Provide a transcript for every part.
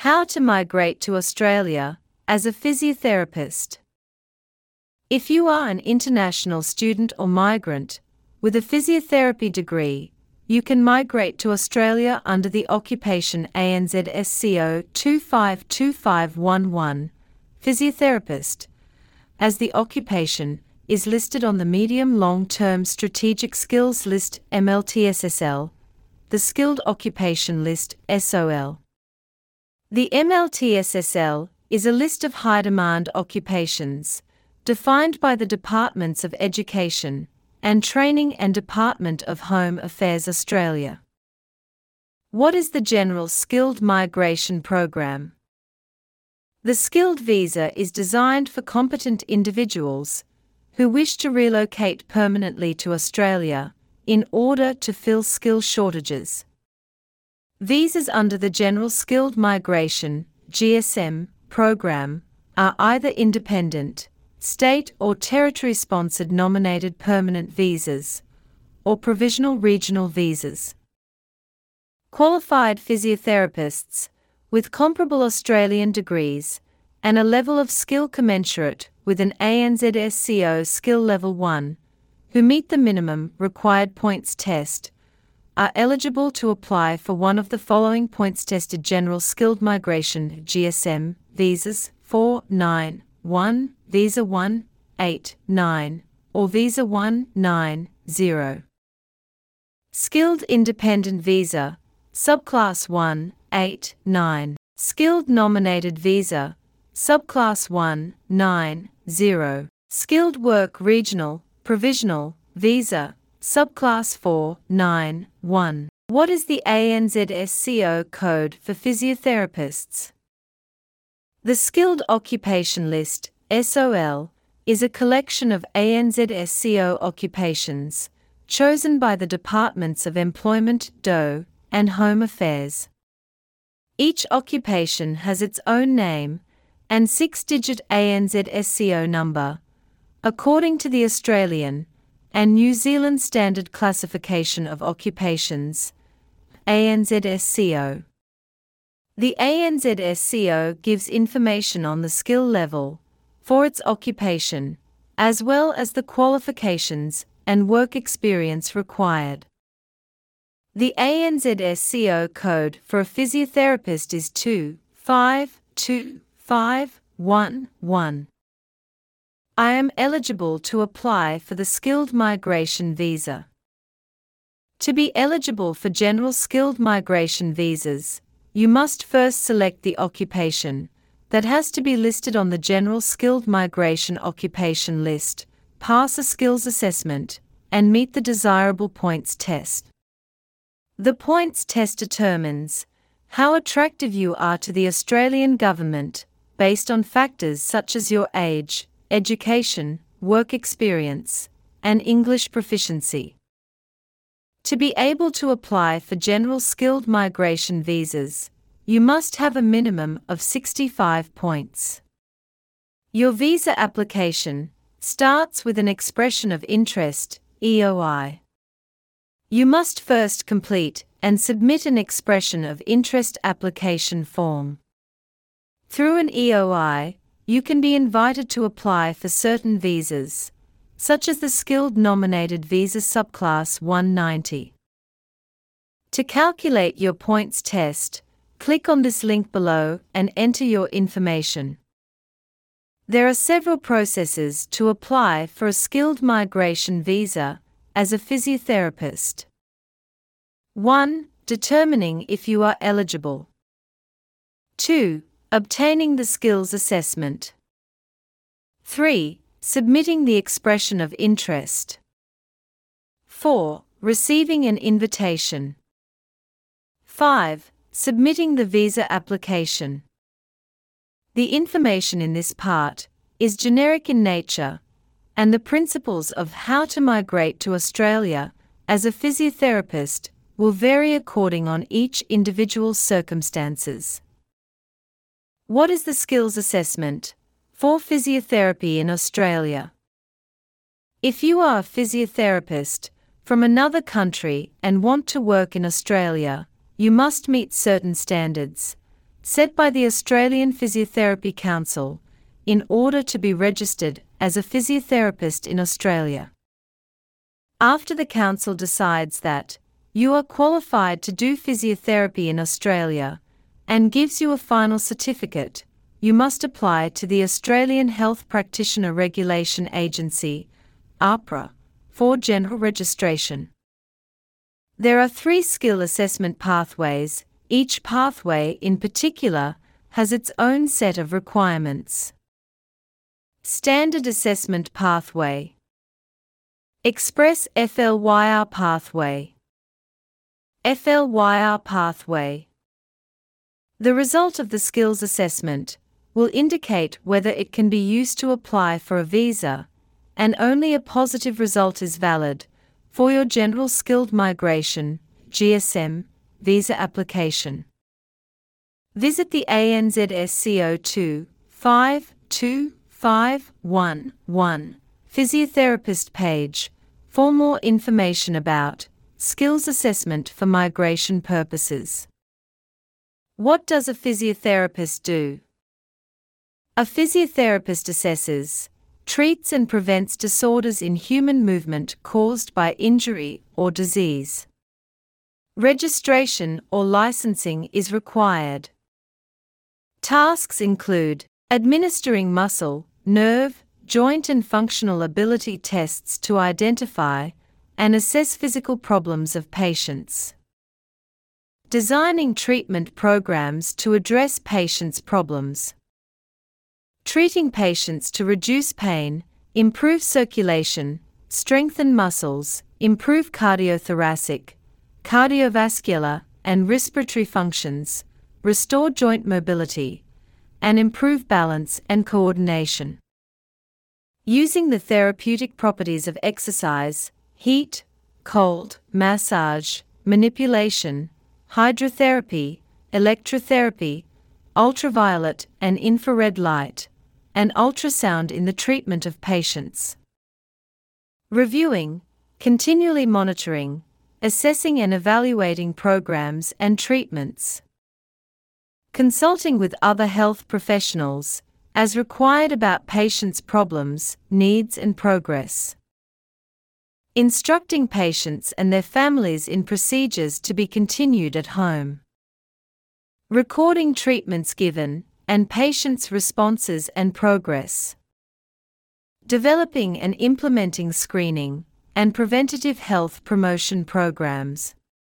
How to migrate to Australia as a physiotherapist. If you are an international student or migrant with a physiotherapy degree, you can migrate to Australia under the occupation ANZ SCO 252511, physiotherapist, as the occupation is listed on the Medium Long-Term Strategic Skills List MLTSSL, the Skilled Occupation List SOL. The MLTSSL is a list of high-demand occupations, defined by the Departments of Education and Training and Department of Home Affairs Australia. What is the General Skilled Migration Program? The skilled visa is designed for competent individuals who wish to relocate permanently to Australia in order to fill skill shortages. Visas under the General Skilled Migration (GSM) program are either independent, state or territory-sponsored nominated permanent visas, or provisional regional visas. Qualified physiotherapists with comparable Australian degrees and a level of skill commensurate with an ANZSCO Skill Level 1, who meet the minimum required points test, are eligible to apply for one of the following points-tested General Skilled Migration GSM visas: 491, Visa 189, or Visa 190. Skilled Independent Visa, Subclass 189. Skilled Nominated Visa, Subclass 190. Skilled Work Regional, Provisional Visa, Subclass 491. What is the ANZSCO code for physiotherapists? The Skilled Occupation List, SOL, is a collection of ANZSCO occupations, chosen by the Departments of Employment (DO) and Home Affairs. Each occupation has its own name and 6-digit ANZSCO number, according to the Australian and New Zealand Standard Classification of Occupations, ANZSCO. The ANZSCO gives information on the skill level for its occupation, as well as the qualifications and work experience required. The ANZSCO code for a physiotherapist is 252511. I am eligible to apply for the Skilled Migration Visa. To be eligible for General Skilled Migration Visas, you must first select the occupation that has to be listed on the General Skilled Migration Occupation List, pass a skills assessment, and meet the desirable points test. The points test determines how attractive you are to the Australian government based on factors such as your age, education, work experience, and English proficiency. To be able to apply for General Skilled Migration Visas, you must have a minimum of 65 points. Your visa application starts with an Expression of Interest, EOI. You must first complete and submit an Expression of Interest application form. Through an EOI, you can be invited to apply for certain visas, such as the Skilled Nominated Visa Subclass 190. To calculate your points test, click on this link below and enter your information. There are several processes to apply for a Skilled Migration Visa as a physiotherapist. 1. Determining if you are eligible. 2. Obtaining the skills assessment. 3. Submitting the Expression of Interest. 4. Receiving an invitation. 5. Submitting the visa application. The information in this part is generic in nature, and the principles of how to migrate to Australia as a physiotherapist will vary according on each individual's circumstances. What is the skills assessment for physiotherapy in Australia? If you are a physiotherapist from another country and want to work in Australia, you must meet certain standards, set by the Australian Physiotherapy Council, in order to be registered as a physiotherapist in Australia. After the Council decides that you are qualified to do physiotherapy in Australia and gives you a final certificate, you must apply to the Australian Health Practitioner Regulation Agency, AHPRA, for general registration. There are 3 skill assessment pathways. Each pathway in particular has its own set of requirements. Standard Assessment Pathway. Express FLYR Pathway. FLYR Pathway. The result of the skills assessment will indicate whether it can be used to apply for a visa, and only a positive result is valid for your General Skilled Migration (GSM) visa application. Visit the ANZSCO 2525511 Physiotherapist page for more information about skills assessment for migration purposes. What does a physiotherapist do? A physiotherapist assesses, treats and prevents disorders in human movement caused by injury or disease. Registration or licensing is required. Tasks include administering muscle, nerve, joint and functional ability tests to identify and assess physical problems of patients. Designing treatment programs to address patients' problems. Treating patients to reduce pain, improve circulation, strengthen muscles, improve cardiothoracic, cardiovascular, and respiratory functions, restore joint mobility, and improve balance and coordination. Using the therapeutic properties of exercise, heat, cold, massage, manipulation, hydrotherapy, electrotherapy, ultraviolet and infrared light, and ultrasound in the treatment of patients. Reviewing, continually monitoring, assessing and evaluating programs and treatments. Consulting with other health professionals, as required about patients' problems, needs and progress. Instructing patients and their families in procedures to be continued at home. Recording treatments given, and patients' responses and progress. Developing and implementing screening and preventative health promotion programs.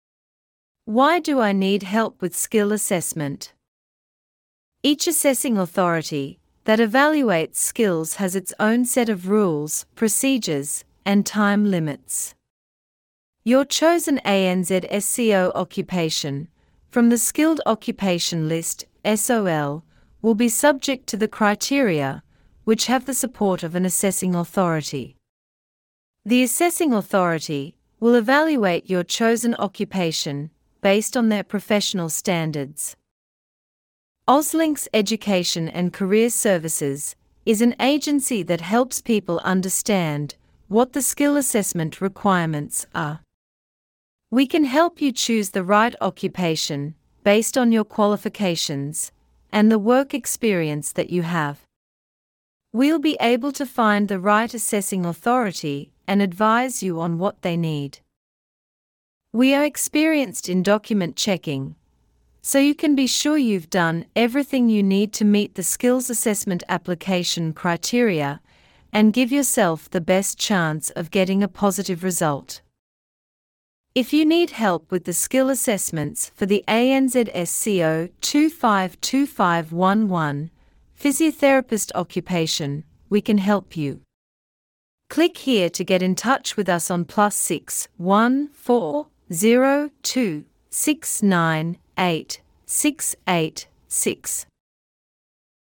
Why do I need help with skill assessment? Each assessing authority that evaluates skills has its own set of rules, procedures, and time limits. Your chosen ANZSCO occupation, from the Skilled Occupation List, SOL, will be subject to the criteria, which have the support of an assessing authority. The assessing authority will evaluate your chosen occupation based on their professional standards. Auslinks Education and Career Services is an agency that helps people understand what the skill assessment requirements are. We can help you choose the right occupation based on your qualifications and the work experience that you have. We'll be able to find the right assessing authority and advise you on what they need. We are experienced in document checking, so you can be sure you've done everything you need to meet the skills assessment application criteria and give yourself the best chance of getting a positive result. If you need help with the skill assessments for the ANZSCO 252511 physiotherapist occupation, we can help you. Click here to get in touch with us on +6 1402 698 686.